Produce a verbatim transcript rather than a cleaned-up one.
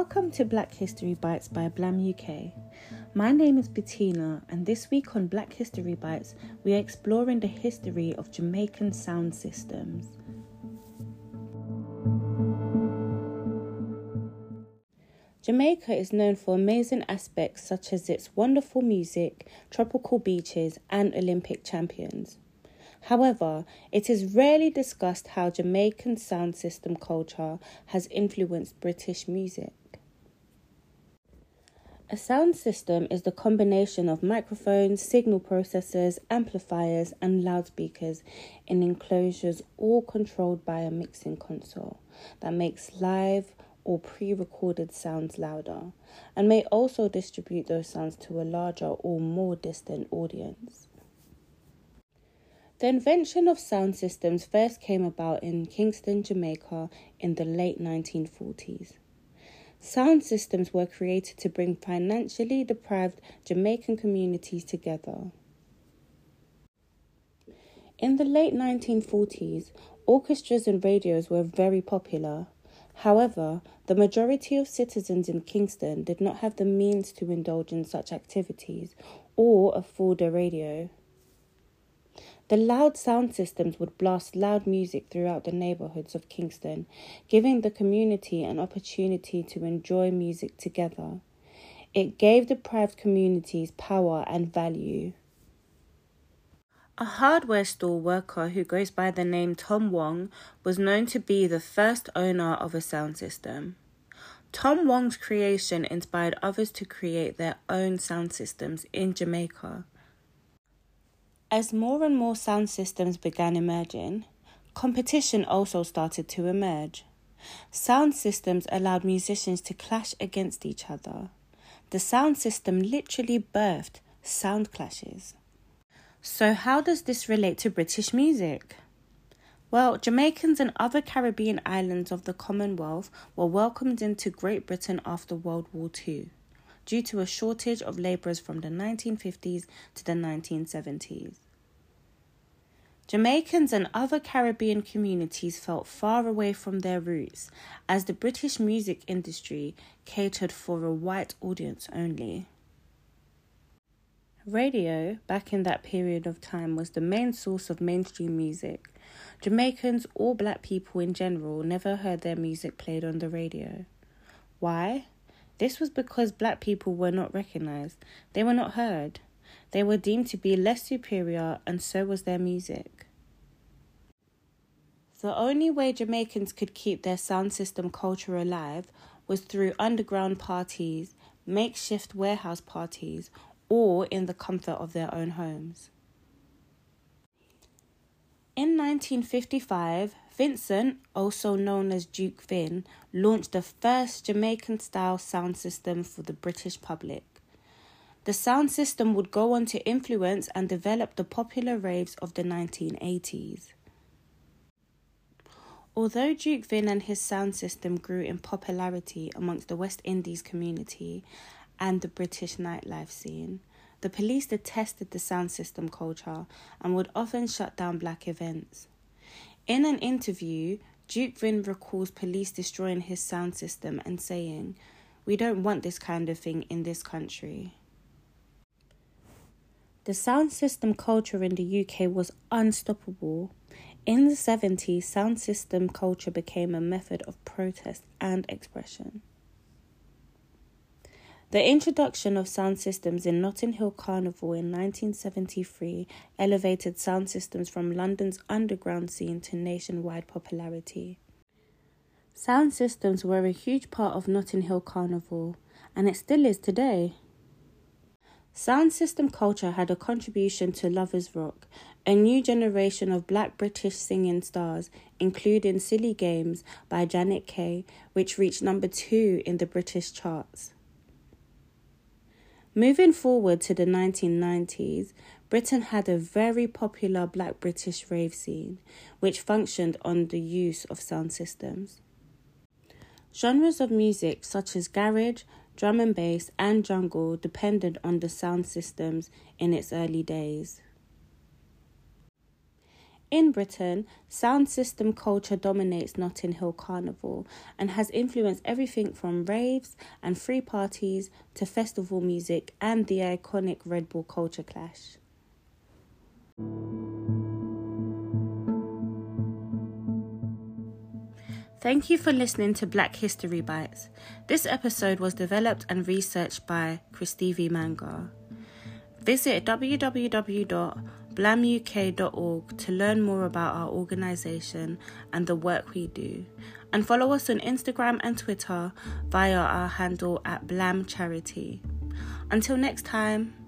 Welcome to Black History Bites by Blam U K. My name is Bettina, and this week on Black History Bites, we are exploring the history of Jamaican sound systems. Jamaica is known for amazing aspects such as its wonderful music, tropical beaches, and Olympic champions. However, it is rarely discussed how Jamaican sound system culture has influenced British music. A sound system is the combination of microphones, signal processors, amplifiers, and loudspeakers in enclosures, all controlled by a mixing console that makes live or pre-recorded sounds louder, and may also distribute those sounds to a larger or more distant audience. The invention of sound systems first came about in Kingston, Jamaica in the late nineteen forties. Sound systems were created to bring financially deprived Jamaican communities together. In the late nineteen forties, orchestras and radios were very popular. However, the majority of citizens in Kingston did not have the means to indulge in such activities or afford a radio. The loud sound systems would blast loud music throughout the neighbourhoods of Kingston, giving the community an opportunity to enjoy music together. It gave deprived communities power and value. A hardware store worker who goes by the name Tom Wong was known to be the first owner of a sound system. Tom Wong's creation inspired others to create their own sound systems in Jamaica. As more and more sound systems began emerging, competition also started to emerge. Sound systems allowed musicians to clash against each other. The sound system literally birthed sound clashes. So how does this relate to British music? Well, Jamaicans and other Caribbean islands of the Commonwealth were welcomed into Great Britain after World War Two, due to a shortage of labourers from the nineteen fifties to the nineteen seventies. Jamaicans and other Caribbean communities felt far away from their roots, as the British music industry catered for a white audience only. Radio, back in that period of time, was the main source of mainstream music. Jamaicans or black people in general never heard their music played on the radio. Why? This was because black people were not recognised. They were not heard. They were deemed to be less superior, and so was their music. The only way Jamaicans could keep their sound system culture alive was through underground parties, makeshift warehouse parties, or in the comfort of their own homes. In nineteen fifty-five, Vincent, also known as Duke Vin, launched the first Jamaican-style sound system for the British public. The sound system would go on to influence and develop the popular raves of the nineteen eighties. Although Duke Vin and his sound system grew in popularity amongst the West Indies community and the British nightlife scene, the police detested the sound system culture and would often shut down black events. In an interview, Duke Vin recalls police destroying his sound system and saying, "We don't want this kind of thing in this country." The sound system culture in the U K was unstoppable. In the seventies, sound system culture became a method of protest and expression. The introduction of sound systems in Notting Hill Carnival in nineteen seventy-three elevated sound systems from London's underground scene to nationwide popularity. Sound systems were a huge part of Notting Hill Carnival, and it still is today. Sound system culture had a contribution to Lovers Rock, a new generation of black British singing stars, including Silly Games by Janet Kay, which reached number two in the British charts. Moving forward to the nineteen nineties, Britain had a very popular black British rave scene, which functioned on the use of sound systems. Genres of music such as garage, drum and bass, and jungle depended on the sound systems in its early days. In Britain, sound system culture dominates Notting Hill Carnival and has influenced everything from raves and free parties to festival music and the iconic Red Bull culture clash. Thank you for listening to Black History Bites. This episode was developed and researched by Christine Manga. Visit w w w dot blam u k dot org to learn more about our organisation and the work we do. And follow us on Instagram and Twitter via our handle at Blam Charity. Until next time.